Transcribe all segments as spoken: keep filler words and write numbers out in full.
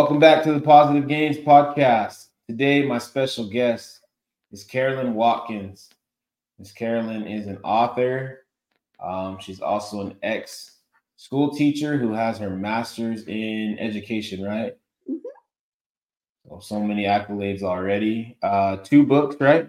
Welcome back to the Positive Gains Podcast. Today, my special guest is Carolyn Watkins. Miss Carolyn is an author. Um, she's also an ex-school teacher who has her master's in education, right? Mm-hmm. So, so many accolades already. Uh, two books, right?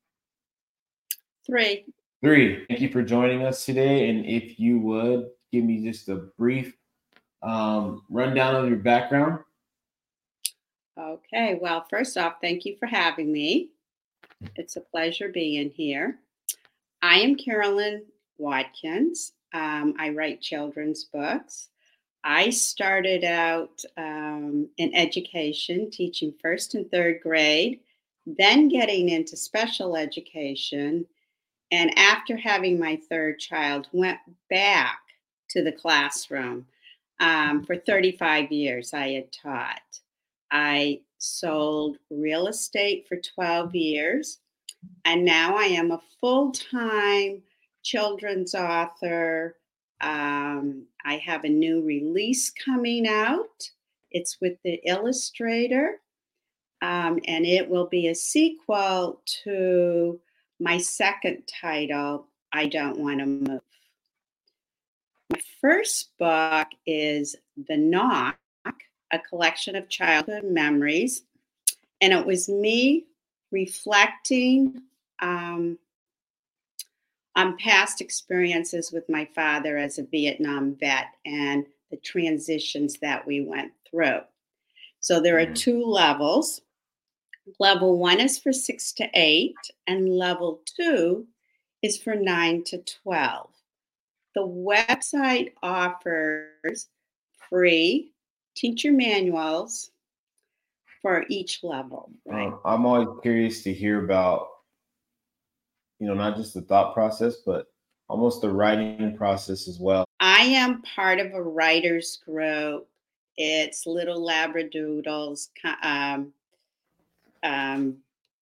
Three. Three. Thank you for joining us today. And if you would, give me just a brief um, rundown of your background. Okay, well, first off, thank you for having me. It's a pleasure being here. I am Carolyn Watkins. Um, I write children's books. I started out um, in education, teaching first and third grade, then getting into special education. And after having my third child, went back to the classroom. Um, for thirty-five years, I had taught. I sold real estate for twelve years, and now I am a full-time children's author. Um, I have a new release coming out. It's with the illustrator, um, and it will be a sequel to my second title, I Don't Want to Move. My first book is The Knock, a collection of childhood memories. And it was me reflecting um, on past experiences with my father as a Vietnam vet and the transitions that we went through. So there are two levels. Level one is for six to eight, and level two is for nine to twelve. The website offers free teacher manuals for each level, right? Um, I'm always curious to hear about, you know, not just the thought process, but almost the writing process as well. I am part of a writers group. It's Little Labradoodles um, um,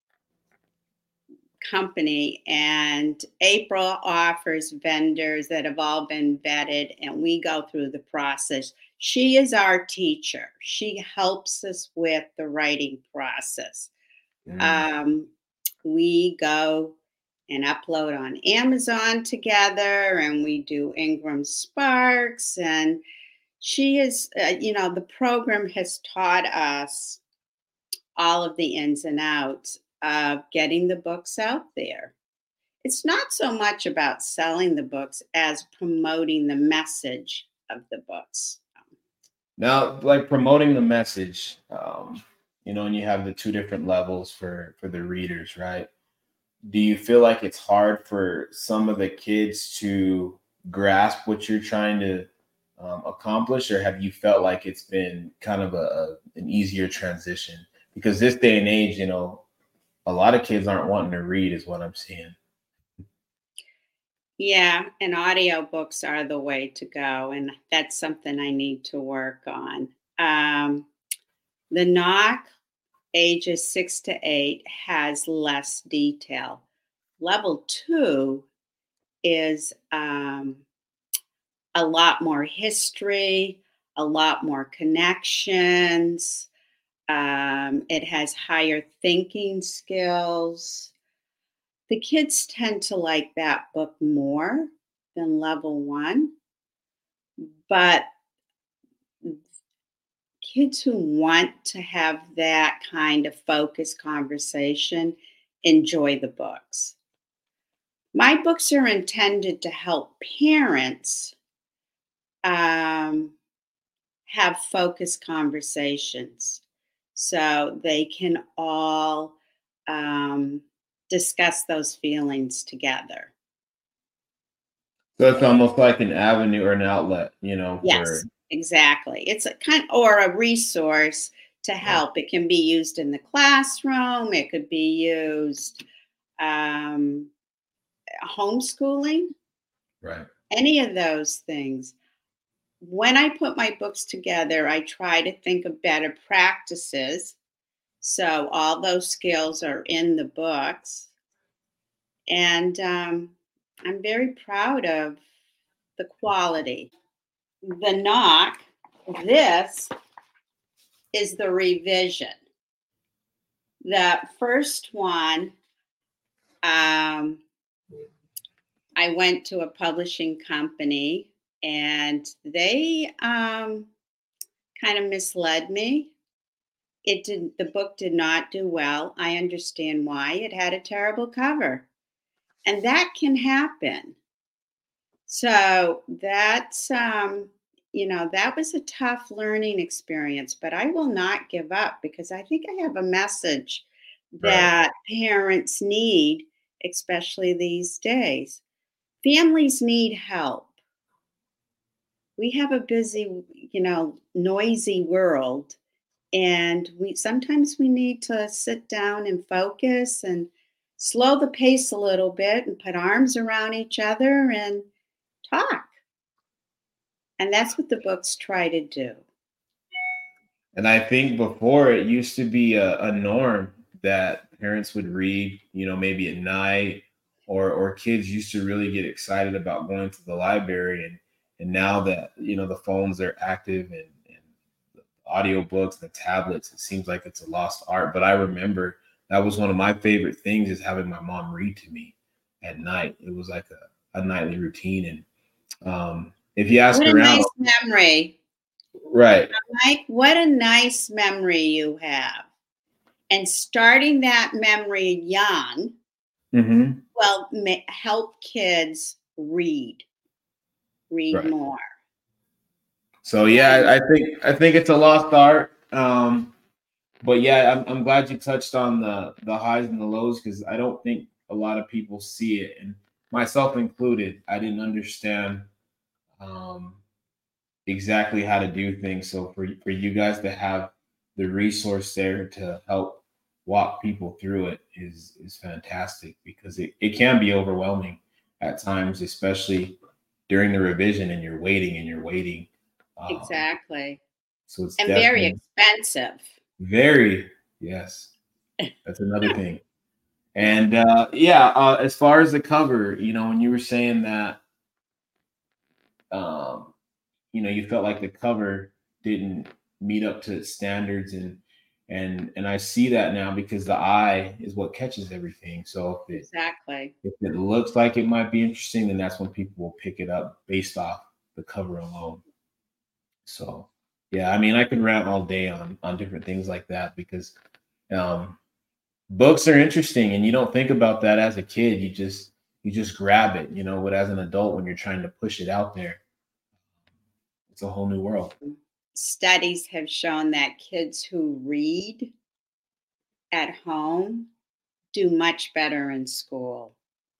company, and April offers vendors that have all been vetted, and we go through the process. She is our teacher. She helps us with the writing process. Mm. Um, we go and upload on Amazon together, and we do Ingram Sparks. And she is, uh, you know, the program has taught us all of the ins and outs of getting the books out there. It's not so much about selling the books as promoting the message of the books. Now, like promoting the message, um, you know, and you have the two different levels for for the readers, right? Do you feel like it's hard for some of the kids to grasp what you're trying to um, accomplish, or have you felt like it's been kind of a, a an easier transition? Because this day and age, you know, a lot of kids aren't wanting to read, is what I'm seeing. Yeah, and audiobooks are the way to go, and that's something I need to work on. Um, the Knock, ages six to eight, has less detail. Level two is um, a lot more history, a lot more connections. Um, it has higher thinking skills. The kids tend to like that book more than level one, but kids who want to have that kind of focused conversation enjoy the books. My books are intended to help parents um, have focused conversations so they can all um, discuss those feelings together. So it's almost like an avenue or an outlet, you know, Yes, for exactly. It's a kind or a resource to help. It can be used in the classroom. It could be used um, homeschooling. right. Any of those things. When I put my books together, I try to think of better practices. So all those skills are in the books. And um, I'm very proud of the quality. The Knock, this is the revision. The first one, um, I went to a publishing company and they um, kind of misled me. It did the book did not do well. I understand why. It had a terrible cover. And that can happen. So that's um, you know, that was a tough learning experience, but I will not give up because I think I have a message Right. that parents need, especially these days. Families need help. We have a busy, you know, noisy world, and we sometimes we need to sit down and focus and slow the pace a little bit and put arms around each other and talk. And that's what the books try to do. And I think before it used to be a, a norm that parents would read, you know, maybe at night, or or kids used to really get excited about going to the library. And and now that, you know, the phones are active, and, and the audiobooks, the tablets, it seems like it's a lost art. But I remember that was one of my favorite things, is having my mom read to me at night. It was like a, a nightly routine. And um, if you ask What a around, nice memory. right. Mike, what a nice memory you have. And starting that memory young Hmm. will ma- help kids read, read Right. more. So yeah, And I I think I think it's a lost art. Um, but yeah, I'm I'm glad you touched on the the highs and the lows, because I don't think a lot of people see it, and myself included. I didn't understand um, exactly how to do things. So for for you guys to have the resource there to help walk people through it is is fantastic, because it, it can be overwhelming at times, especially during the revision, and you're waiting and you're waiting. Um, exactly. so it's And very definitely expensive. very, yes, that's another thing. And uh, yeah, uh, as far as the cover, you know, when you were saying that, um, you know, you felt like the cover didn't meet up to its standards, and and and I see that now, because the eye is what catches everything. So if it Exactly. if it looks like it might be interesting, then that's when people will pick it up based off the cover alone. So yeah, I mean, I could rant all day on on different things like that, because um, books are interesting, and you don't think about that as a kid. You just you just grab it, you know. But as an adult, when you're trying to push it out there, it's a whole new world. Studies have shown that kids who read at home do much better in school.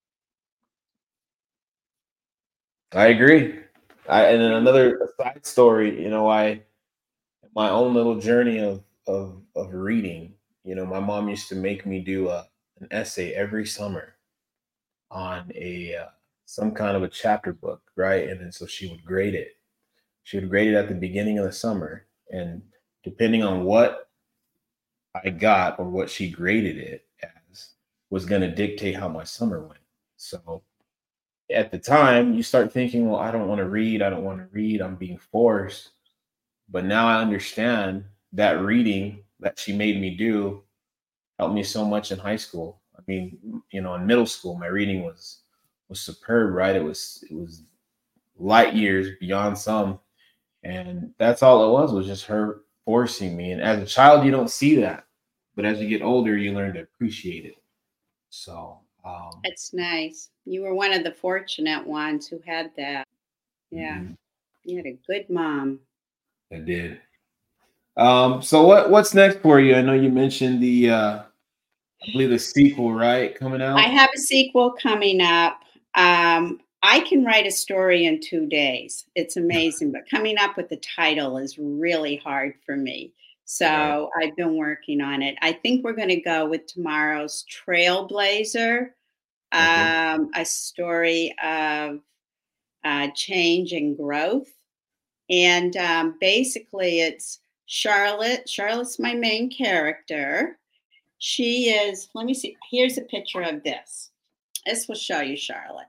I agree. I And then another side story, you know, I my own little journey of of of reading. You know, my mom used to make me do a an essay every summer on a uh, some kind of a chapter book, right? And then so she would grade it. She would grade it at the beginning of the summer, and depending on what I got, or what she graded it as, was going to dictate how my summer went. So at the time, you start thinking, well, I don't want to read. I don't want to read. I'm being forced. But now I understand that reading that she made me do helped me so much in high school. I mean, you know, in middle school, my reading was was superb, right? It was it was light years beyond some, and that's all it was was just her forcing me. And as a child, you don't see that, but as you get older, you learn to appreciate it. So, um, It's nice. You were one of the fortunate ones who had that. Yeah, mhm, you had a good mom. I did. Um, so what what's next for you? I know you mentioned the uh, I believe the sequel, right, coming I out. have a sequel coming up. Um, I can write a story in two days. It's amazing, but coming up with the title is really hard for me. Right. So I've been working on it. I think we're going to go with tomorrow's Trailblazer, Okay. um, a story of uh, change and growth. And um, basically, it's Charlotte. Charlotte's my main character. She is, let me see, here's a picture of this. This will show you Charlotte.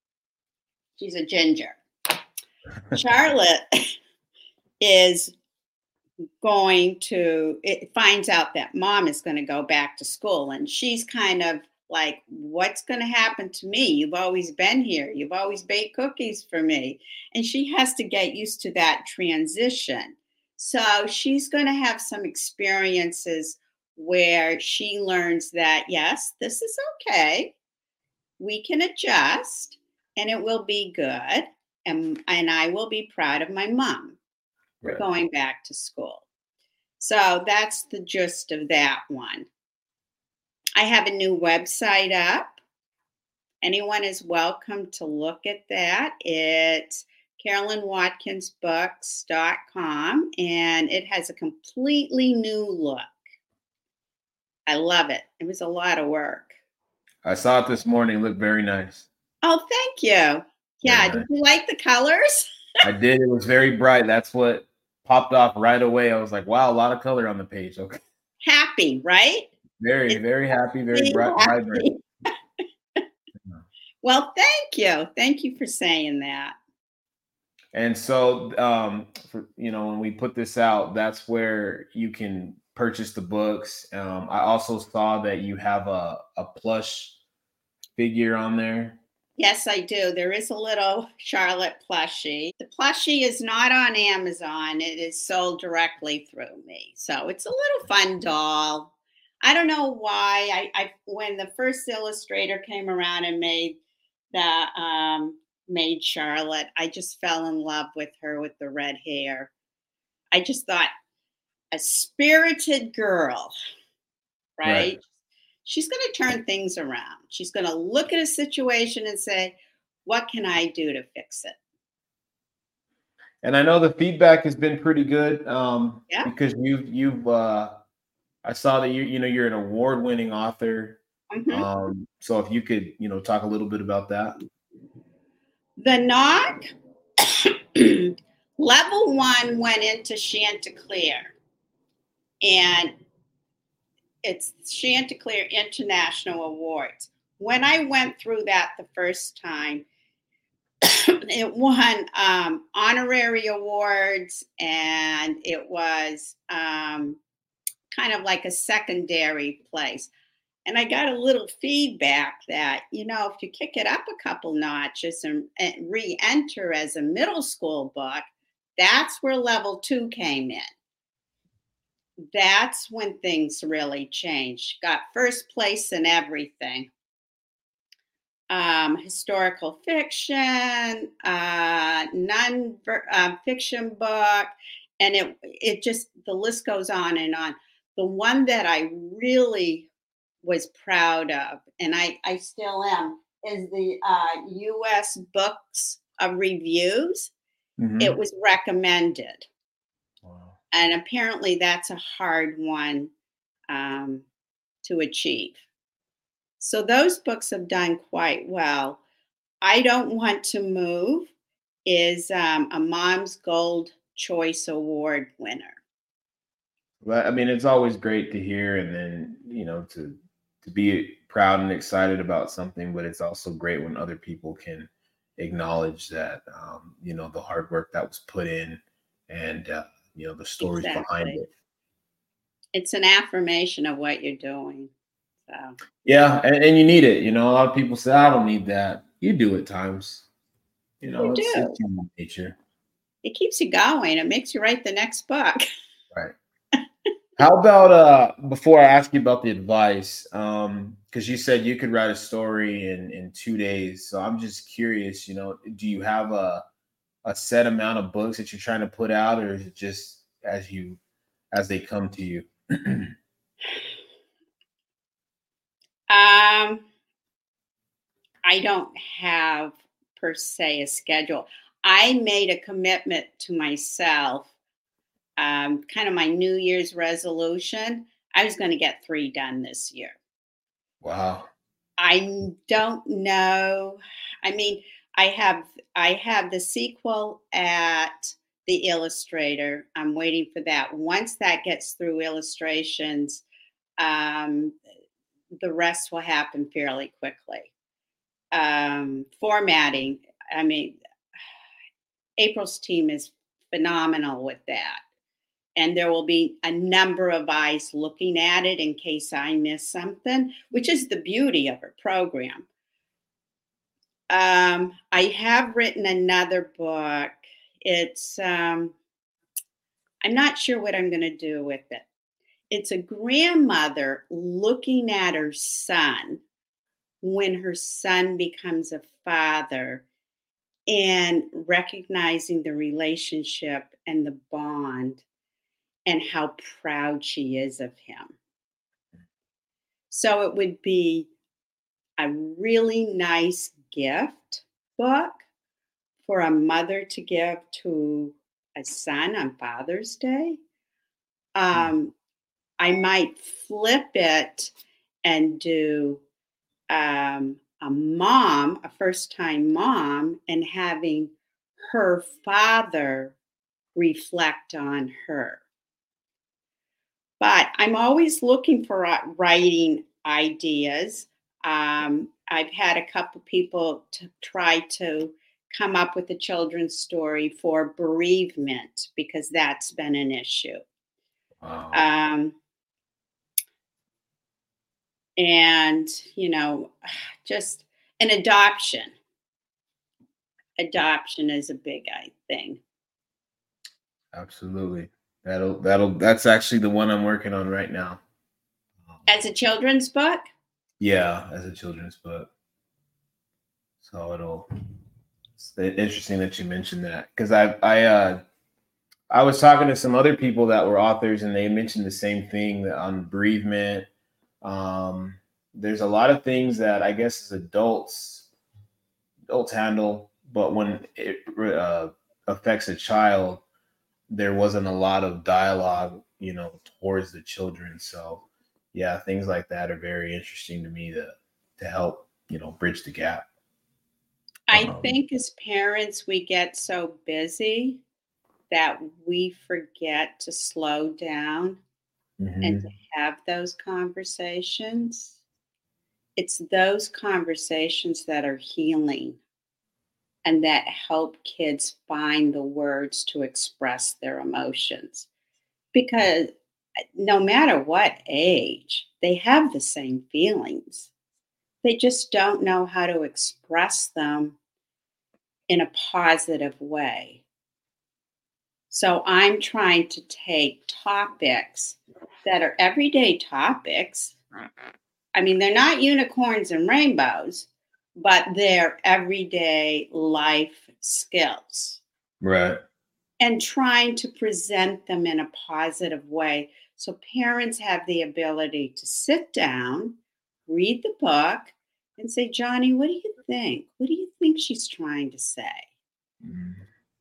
She's a ginger. Charlotte is going to, it finds out that mom is going to go back to school. And she's kind of like, what's going to happen to me? You've always been here. You've always baked cookies for me. And she has to get used to that transition. So she's going to have some experiences where she learns that, yes, this is okay. We can adjust and it will be good. And, and I will be proud of my mom for Right. going back to school. So that's the gist of that one. I have a new website up. Anyone is welcome to look at that. It's carolyn watkins books dot com, and it has a completely new look. I love it. It was a lot of work. I saw it this morning. It looked very nice. Oh, thank you. Yeah, Very did nice. you like the colors? I did. It was very bright. That's what popped off right away. I was like, wow, a lot of color on the page. Okay. Happy, right? Very, It's very happy, very happy, bright, vibrant. happy. Well, thank you. Thank you for saying that. And so, um, for, you know, when we put this out, that's where you can purchase the books. Um, I also saw that you have a, a plush figure on there. Yes, I do. There is a little Charlotte plushie. The plushie is not on Amazon. It is sold directly through me. So it's a little fun doll. I don't know why. I, I when the first illustrator came around and made the um, made Charlotte, I just fell in love with her with the red hair. I just thought a spirited girl, right? Right. She's going to turn things around. She's going to look at a situation and say, what can I do to fix it? And I know the feedback has been pretty good um, Yeah. because you've you've uh, I saw that you you know you're an award-winning author. Mm-hmm. Um, so if you could you know talk a little bit about that. The Knock, level one went into Chanticleer, and it's Chanticleer International Awards. When I went through that the first time, it won um, honorary awards, and it was um, kind of like a secondary place. And I got a little feedback that, you know, if you kick it up a couple notches and, and re-enter as a middle school book, that's where level two came in. That's when things really changed. Got first place in everything. Um, historical fiction, uh, non-fiction uh, book, and it it just, the list goes on and on. The one that I really was proud of, and I, I still am, is the uh, U S Books of Reviews. Mm-hmm. It was recommended. Wow. And apparently that's a hard one um, to achieve. So those books have done quite well. I Don't Want to Move is um, a Mom's Gold Choice Award winner. Well, I mean, it's always great to hear, and then you know to to be proud and excited about something, but it's also great when other people can acknowledge that um, you know the hard work that was put in, and uh, you know the stories Exactly. behind it. It's an affirmation of what you're doing. So Yeah, and, and you need it. You know, a lot of people say, "I don't need that." You do at times. You know, you it's do. it's human nature. It keeps you going. It makes you write the next book. Right. How about uh before I ask you about the advice, um, because you said you could write a story in in two days. So I'm just curious, you know, do you have a a set amount of books that you're trying to put out, or is it just as you as they come to you? Um, I don't have per se a schedule. I made a commitment to myself, um, kind of my New Year's resolution. I was going to get three done this year. Wow. I don't know. I mean, I have I have the sequel at the Illustrator. I'm waiting for that. Once that gets through illustrations, um, the rest will happen fairly quickly. Um, formatting. I mean, April's team is phenomenal with that. and there will be a number of eyes looking at it in case I miss something, which is the beauty of her program. Um, I have written another book. It's, um, I'm not sure what I'm going to do with it. It's a grandmother looking at her son when her son becomes a father and recognizing the relationship and the bond and how proud she is of him. So it would be a really nice gift book for a mother to give to a son on Father's Day. Um, I might flip it and do um, a mom, a first time mom, and having her father reflect on her. But I'm always looking for uh, writing ideas. Um, I've had a couple people to try to come up with a children's story for bereavement because that's been an issue. Wow. Um, and, you know, just an adoption. Adoption is a big I thing. Absolutely. That'll that'll that's actually the one I'm working on right now. As a children's book? Yeah, as a children's book. So it'll it's interesting that you mentioned that because I I uh I was talking to some other people that were authors and they mentioned the same thing that on bereavement. Um, there's a lot of things that I guess as adults adults handle, but when it uh, affects a child, there wasn't a lot of dialogue, you know, towards the children. So yeah, things like that are very interesting to me to to help, you know, bridge the gap. I Um, think as parents, we get so busy that we forget to slow down and to mhm. have those conversations. It's those conversations that are healing and that help kids find the words to express their emotions. Because uh, no matter what age, they have the same feelings. They just don't know how to express them in a positive way. So I'm trying to take topics that are everyday topics. I mean, they're not unicorns and rainbows, but they're everyday life skills Right. and trying to present them in a positive way. So parents have the ability to sit down, read the book, and say, Johnny, what do you think? What do you think she's trying to say? Mhm.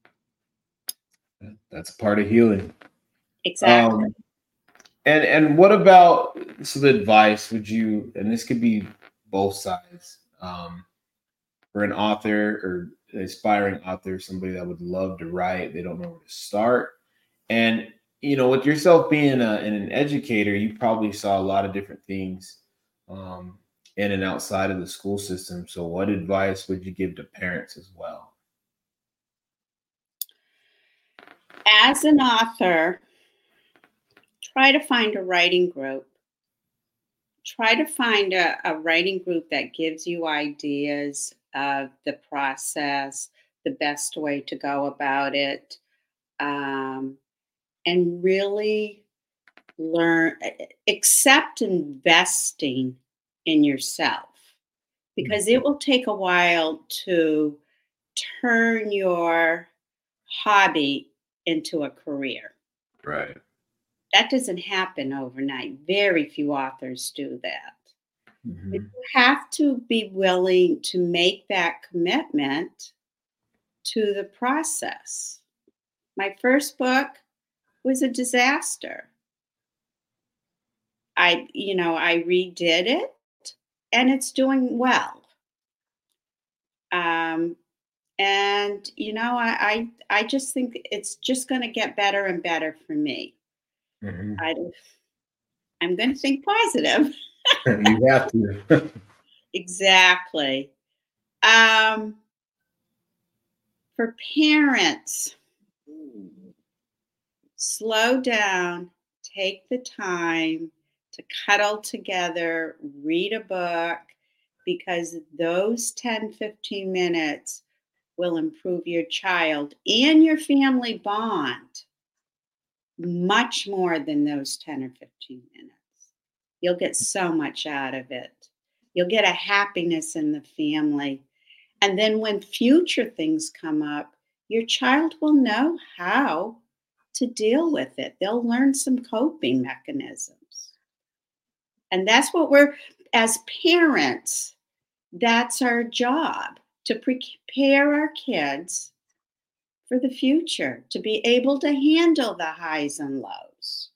That's part of healing. Exactly. Um, and and what about some advice would you, and this could be both sides, um, for an author or an aspiring author, somebody that would love to write, they don't know where to start. And you know, with yourself being a, an educator, you probably saw a lot of different things um, in and outside of the school system. So, what advice would you give to parents as well? As an author, try to find a writing group. Try to find a, a writing group that gives you ideas of the process, the best way to go about it, um, and really learn, accept investing in yourself because it will take a while to turn your hobby into a career. Right. That doesn't happen overnight. Very few authors do that. But Hmm. you have to be willing to make that commitment to the process. My first book was a disaster. I, you know, I redid it and it's doing well. Um, and you know, I, I, I just think it's just going to get better and better for me. Hmm. I, I'm going to think positive. You have to. Exactly. Um, for parents, Slow down, take the time to cuddle together, read a book, because those ten, fifteen minutes will improve your child and your family bond much more than those ten or fifteen minutes. You'll get so much out of it. You'll get a happiness in the family. And then when future things come up, your child will know how to deal with it. They'll learn some coping mechanisms. And that's what we're, as parents, that's our job, to prepare our kids for the future, to be able to handle the highs and lows.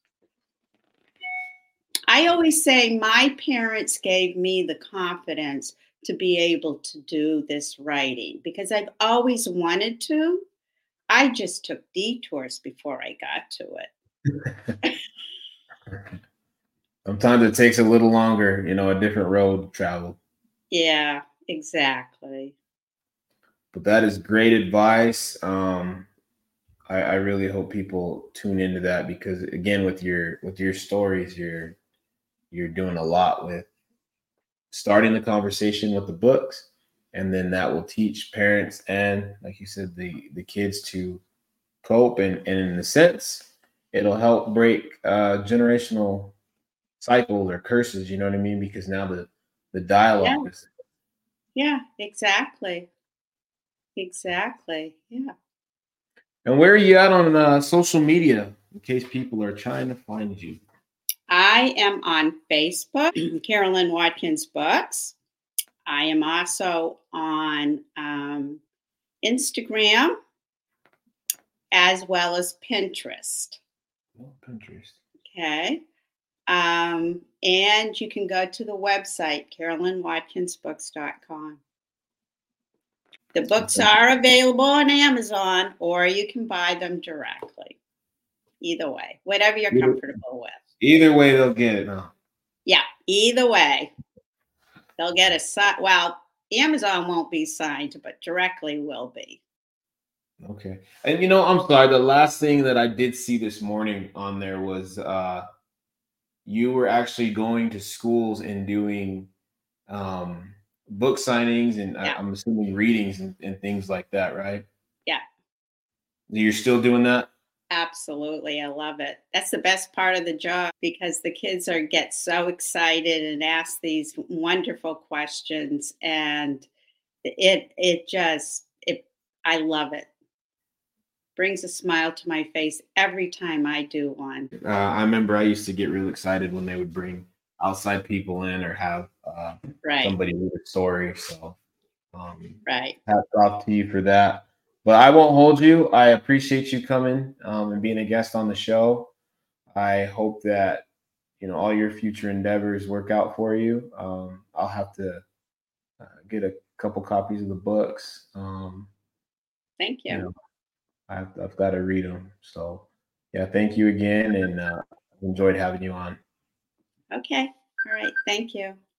I always say my parents gave me the confidence to be able to do this writing because I've always wanted to. I just took detours before I got to it. Sometimes it takes a little longer, you know, a different road to travel. Yeah, exactly. But that is great advice. Um, I, I really hope people tune into that because, again, with your with your stories, you're you're doing a lot with starting the conversation with the books, and then that will teach parents and, like you said, the the kids to cope, and, and in a sense, it'll help break uh, generational cycles or curses. You know what I mean? Because now the the dialogue Yeah. is. Yeah, exactly. Exactly. Yeah. And where are you at on uh, social media in case people are trying to find you? I am on Facebook, Carolyn Watkins Books. I am also on um, Instagram as well as Pinterest. Oh, Pinterest. Okay. Um, and you can go to the website, carolyn watkins books dot com. The books are available on Amazon, or you can buy them directly. Either way, whatever you're Either, comfortable with. either way, they'll get it now. Yeah, either way. They'll get a sign. Well, Amazon won't be signed, but directly will be. Okay. And you know, I'm sorry, the last thing that I did see this morning on there was uh you were actually going to schools and doing um book signings and I, Yeah. I'm assuming readings and, and things like that, right? Yeah. You're still doing that? Absolutely. I love it. That's the best part of the job because the kids are get so excited and ask these wonderful questions, and it it just it I love it. Brings a smile to my face every time I do one. Uh, I remember I used to get real excited when they would bring outside people in or have uh, Right. somebody read a story. So um, Right. hats off to you for that. But I won't hold you. I appreciate you coming um, and being a guest on the show. I hope that you know all your future endeavors work out for you. Um, I'll have to uh, get a couple copies of the books. Um, Thank you. you know, I've, I've got to read them. So, yeah, thank you again, and uh, enjoyed having you on. Okay. All right. Thank you.